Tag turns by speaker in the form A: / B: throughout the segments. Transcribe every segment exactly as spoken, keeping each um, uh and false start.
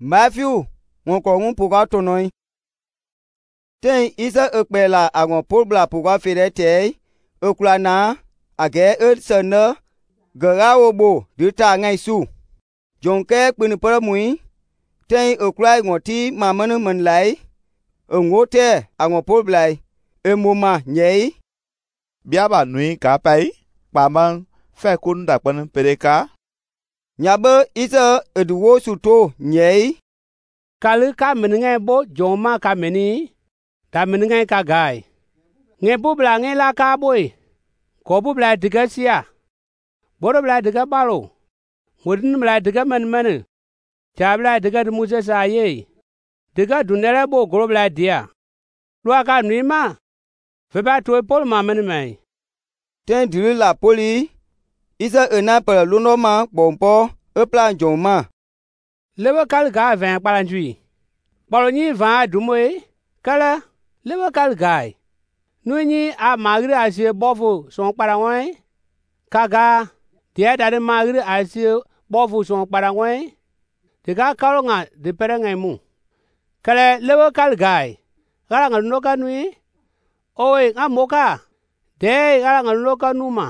A: Matthew ngon ko ngun puga tonoi ten isa ekpela agon pobla puga fere te ekulana age ersene garawobo dita ngai su jonke kpini paramui ten ekulai ngoti mamanu manlai ngote agon poblai emoma nyei
B: biaba nui ka pai pamang fe kun da pan pereka
A: nyabe isa eduwo suto nyei
C: kalu ka menengai bo joma ka meni ta menengai ka gai nge bubla nge la ka boy ko bubla diga sia boro bla diga balo wodin bla diga man man ta bla diga du musa sa ye diga dunere bo gro bla dia lo ka nui ma fe ba to pol ma man mai
A: ten diri la poli isa ena per luno ma bompo e plan joma
C: lewe kal ga ven palanjui bolo ni va dumoe kala lewe kal gai nuni a magri asie bofu son parawai kaga dia dare magri asie bofu son parawai diga kalonga de perengai mu kala lewe kal gai kala ngal noka nui oe ngamoka de kala ngal noka numa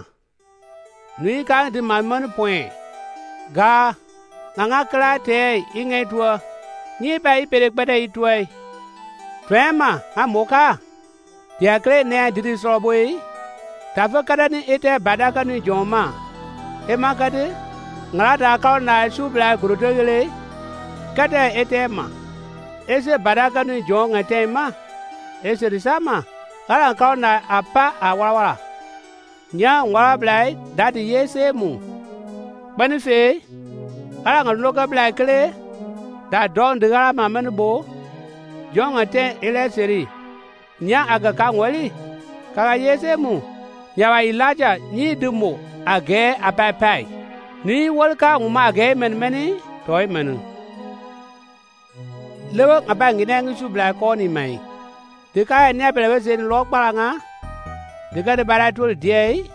C: nui ka di mamman point ga nganga kla te ingai tua ni ba ipere pere itue twema amoka dia kle ne didi soboi tafa kada ni ete badaka ni joma e makade ngala da ka na su bla grotogele kada ete ma ese badaka ni jonga tema ese risama kala ka na apa awala nya ngala blai dadi yese mu banife kala ngal loka blai kle da don de gala ma man bo jonga te ele seri nya aga ka ngwali kala yese mu nya wa ilaja ni dumo age apapai ni wolka nguma age men meni toy menu lewo abangi na ngi su blai ko ni mai de ka ne bele sen lo kpalanga de ga de bara to de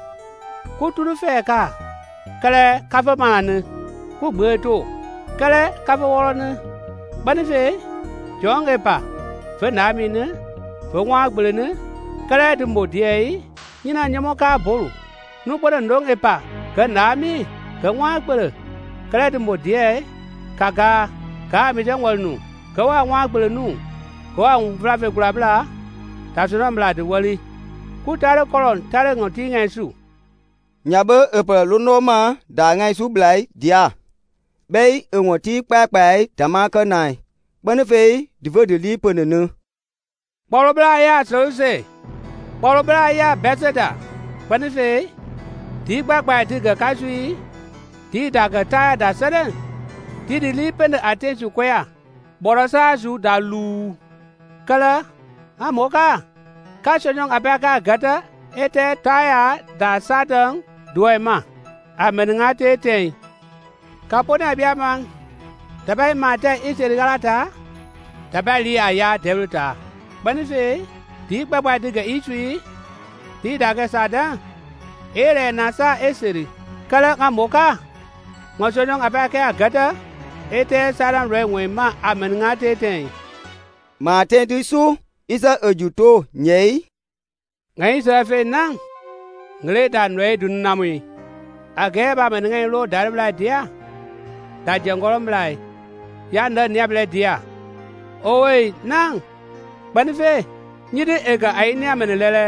C: ku turu fe ka kale ka fa manu ku gbe to kale ka fa woro ne bani fe jonge pa fe na mi ne fe wa gbe ne kale de mo de ni na nyamo ka bolu nu bodo ndong e pa ka na mi ka wa gbe kale de mo de ka ga ka mi jang wal nu ka wa wa gbe nu ko wa vra fe gura bla ta so na mla de wali ku tare kolon tare ngoti ngai su
A: nyabe e per luno ma da ngai su blai dia bei e ngoti pa pa tama ka nai bani fe divo de li penenu
C: bolo bla ya so se bolo bla ya beseda bani fe di pa pa di ga ka sui di da ga ta da seden di di li pen ate su kwaya boro sa su da lu kala amoka ka chonyong abaka gata ete taya da sadang duema amenga tete kapona biamang tabai mata iseri galata tabali aya deluta banife di baba diga isui di daga sada ere nasa eseri kala ngamoka ngosonyong abaka gata ete sadang rewema amenga tete
A: mate disu isa ejuto nyei
C: ngai sa fe nang ngre dan we dun namui age ba men ngai lo dar bla dia da jangolom blai ya nda nya bla dia oi nang ban fe ni de ega ai nya men lele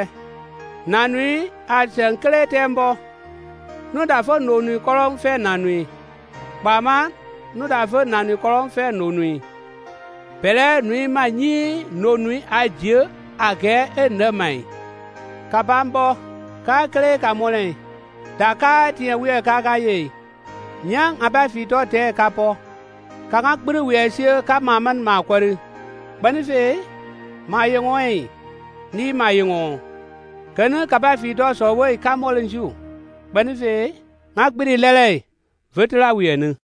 C: nanui a chen kle tembo no da fo no nui kolom fe nanui ba ma no da fo nanui kolom fe no nui pele nui ma nyi no nui a je age e ne mai kabambo ka kle ka mole da ka tie wi ka ka ye nyang aba fi to te ka po ka ga gburu wi sie ka ma man ma kwari bani fe ma ye ngoi ni ma ye ngo kana ka ba fi do so wi ka mole ju bani fe ma gbiri lele vetla wi enu